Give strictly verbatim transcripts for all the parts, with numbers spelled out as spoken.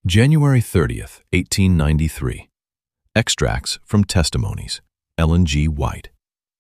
January thirtieth, eighteen ninety-three. Extracts from Testimonies, Ellen G. White.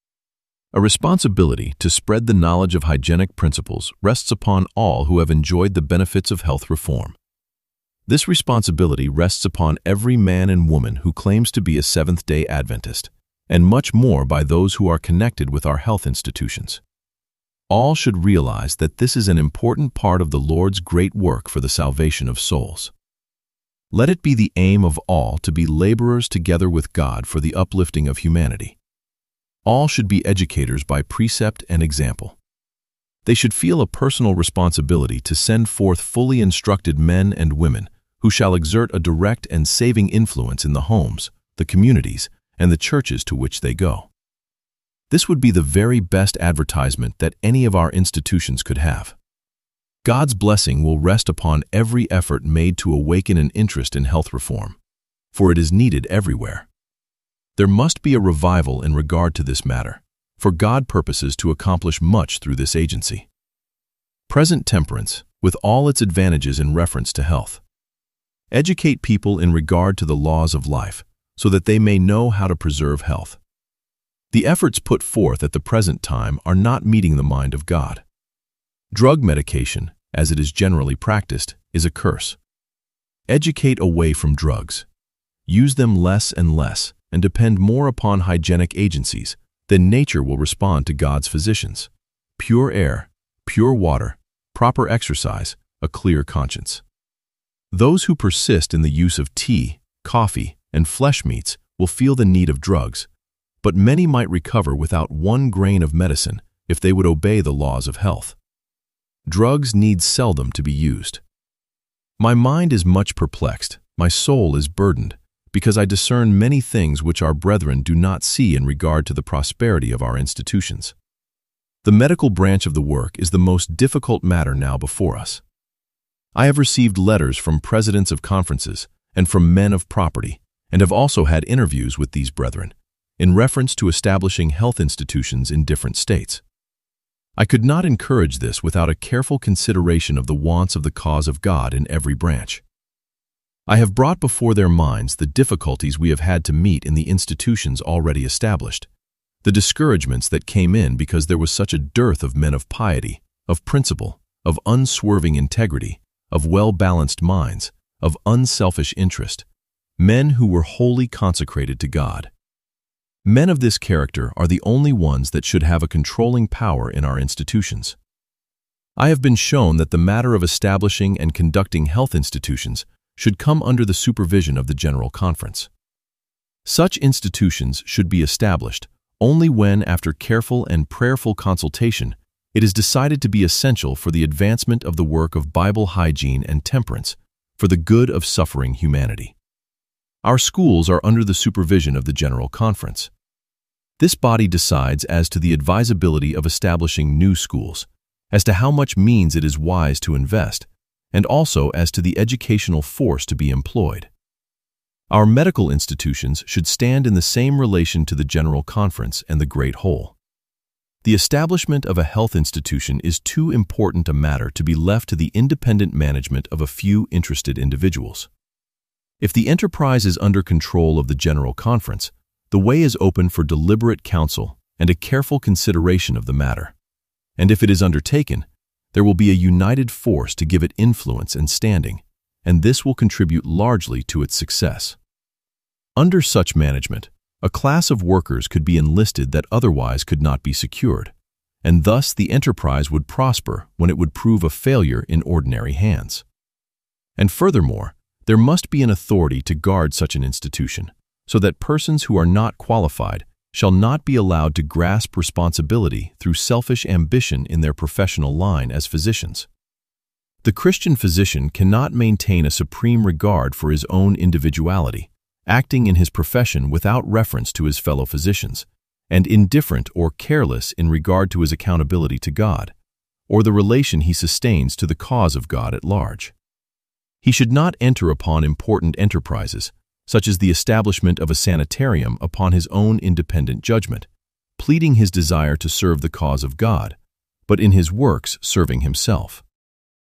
A responsibility to spread the knowledge of hygienic principles rests upon all who have enjoyed the benefits of health reform. This responsibility rests upon every man and woman who claims to be a Seventh-day Adventist, and much more by those who are connected with our health institutions. All should realize that this is an important part of the Lord's great work for the salvation of souls. Let it be the aim of all to be laborers together with God for the uplifting of humanity. All should be educators by precept and example. They should feel a personal responsibility to send forth fully instructed men and women who shall exert a direct and saving influence in the homes, the communities, and the churches to which they go. This would be the very best advertisement that any of our institutions could have. God's blessing will rest upon every effort made to awaken an interest in health reform, for it is needed everywhere. There must be a revival in regard to this matter, for God purposes to accomplish much through this agency. Present temperance, with all its advantages in reference to health. Educate people in regard to the laws of life, so that they may know how to preserve health. The efforts put forth at the present time are not meeting the mind of God. Drug medication, as it is generally practiced, is a curse. Educate away from drugs. Use them less and less, and depend more upon hygienic agencies, then nature will respond to God's physicians. Pure air, pure water, proper exercise, a clear conscience. Those who persist in the use of tea, coffee, and flesh meats will feel the need of drugs, but many might recover without one grain of medicine if they would obey the laws of health. Drugs need seldom to be used. My mind is much perplexed, my soul is burdened, because I discern many things which our brethren do not see in regard to the prosperity of our institutions. The medical branch of the work is the most difficult matter now before us. I have received letters from presidents of conferences and from men of property, and have also had interviews with these brethren, in reference to establishing health institutions in different states. I could not encourage this without a careful consideration of the wants of the cause of God in every branch. I have brought before their minds the difficulties we have had to meet in the institutions already established, the discouragements that came in because there was such a dearth of men of piety, of principle, of unswerving integrity, of well-balanced minds, of unselfish interest, men who were wholly consecrated to God. Men of this character are the only ones that should have a controlling power in our institutions. I have been shown that the matter of establishing and conducting health institutions should come under the supervision of the General Conference. Such institutions should be established only when, after careful and prayerful consultation, it is decided to be essential for the advancement of the work of Bible hygiene and temperance, for the good of suffering humanity. Our schools are under the supervision of the General Conference. This body decides as to the advisability of establishing new schools, as to how much means it is wise to invest, and also as to the educational force to be employed. Our medical institutions should stand in the same relation to the General Conference and the Great Whole. The establishment of a health institution is too important a matter to be left to the independent management of a few interested individuals. If the enterprise is under control of the General Conference, the way is open for deliberate counsel and a careful consideration of the matter. And if it is undertaken, there will be a united force to give it influence and standing, and this will contribute largely to its success. Under such management, a class of workers could be enlisted that otherwise could not be secured, and thus the enterprise would prosper when it would prove a failure in ordinary hands. And furthermore, there must be an authority to guard such an institution, so that persons who are not qualified shall not be allowed to grasp responsibility through selfish ambition in their professional line as physicians. The Christian physician cannot maintain a supreme regard for his own individuality, acting in his profession without reference to his fellow physicians, and indifferent or careless in regard to his accountability to God, or the relation he sustains to the cause of God at large. He should not enter upon important enterprises, such as the establishment of a sanitarium, upon his own independent judgment, pleading his desire to serve the cause of God, but in his works serving himself.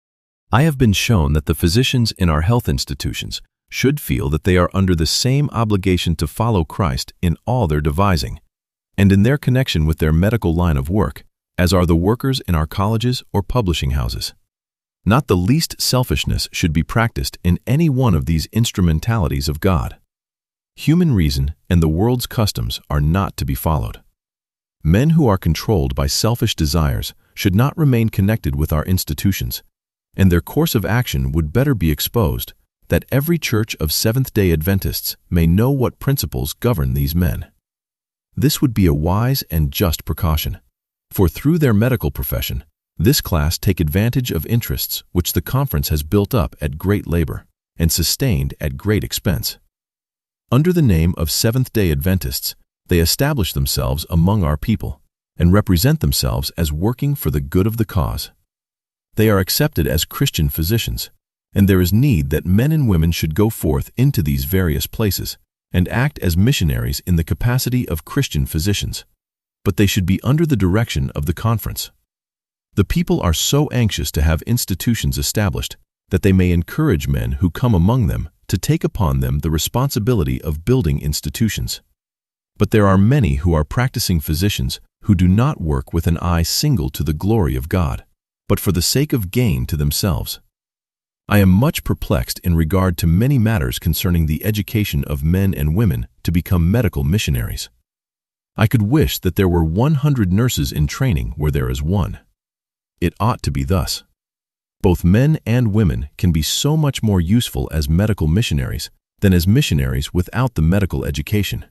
I have been shown that the physicians in our health institutions should feel that they are under the same obligation to follow Christ in all their devising, and in their connection with their medical line of work, as are the workers in our colleges or publishing houses. Not the least selfishness should be practiced in any one of these instrumentalities of God. Human reason and the world's customs are not to be followed. Men who are controlled by selfish desires should not remain connected with our institutions, and their course of action would better be exposed, that every church of Seventh-day Adventists may know what principles govern these men. This would be a wise and just precaution, for through their medical profession, this class take advantage of interests which the conference has built up at great labor and sustained at great expense. Under the name of Seventh-day Adventists, they establish themselves among our people and represent themselves as working for the good of the cause. They are accepted as Christian physicians, and there is need that men and women should go forth into these various places and act as missionaries in the capacity of Christian physicians, but they should be under the direction of the conference. The people are so anxious to have institutions established that they may encourage men who come among them to take upon them the responsibility of building institutions. But there are many who are practicing physicians who do not work with an eye single to the glory of God, but for the sake of gain to themselves. I am much perplexed in regard to many matters concerning the education of men and women to become medical missionaries. I could wish that there were one hundred nurses in training where there is one. It ought to be thus. Both men and women can be so much more useful as medical missionaries than as missionaries without the medical education.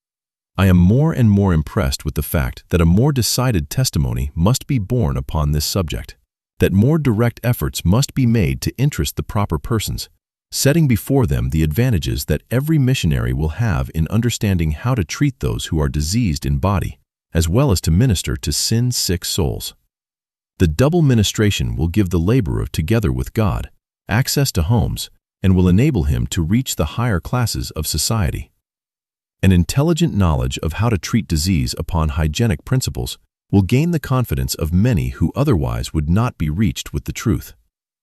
I am more and more impressed with the fact that a more decided testimony must be borne upon this subject, that more direct efforts must be made to interest the proper persons, setting before them the advantages that every missionary will have in understanding how to treat those who are diseased in body, as well as to minister to sin-sick souls. The double ministration will give the laborer, together with God, access to homes and will enable him to reach the higher classes of society. An intelligent knowledge of how to treat disease upon hygienic principles will gain the confidence of many who otherwise would not be reached with the truth.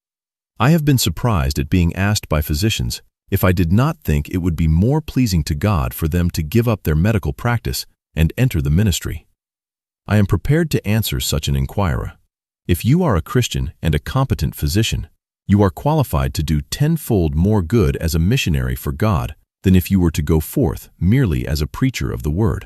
I have been surprised at being asked by physicians if I did not think it would be more pleasing to God for them to give up their medical practice and enter the ministry. I am prepared to answer such an inquirer. If you are a Christian and a competent physician, you are qualified to do tenfold more good as a missionary for God than if you were to go forth merely as a preacher of the word.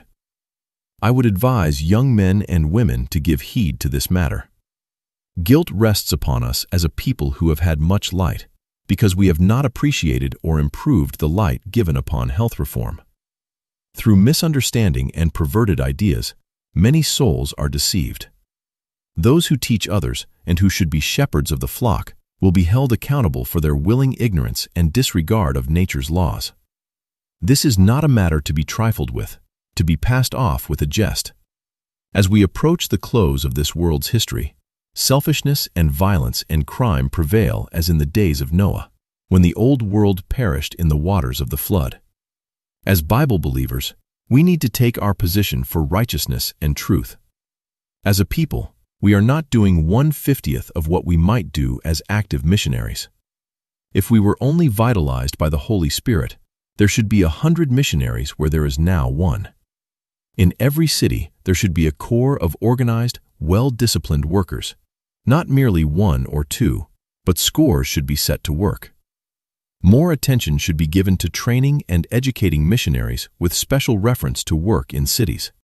I would advise young men and women to give heed to this matter. Guilt rests upon us as a people who have had much light, because we have not appreciated or improved the light given upon health reform. Through misunderstanding and perverted ideas, many souls are deceived. Those who teach others and who should be shepherds of the flock will be held accountable for their willing ignorance and disregard of nature's laws. This is not a matter to be trifled with, to be passed off with a jest. As we approach the close of this world's history, selfishness and violence and crime prevail as in the days of Noah, when the old world perished in the waters of the flood. As Bible believers, we need to take our position for righteousness and truth. As a people, we are not doing one-fiftieth of what we might do as active missionaries. If we were only vitalized by the Holy Spirit, there should be a hundred missionaries where there is now one. In every city, there should be a corps of organized, well-disciplined workers. Not merely one or two, but scores should be set to work. More attention should be given to training and educating missionaries with special reference to work in cities.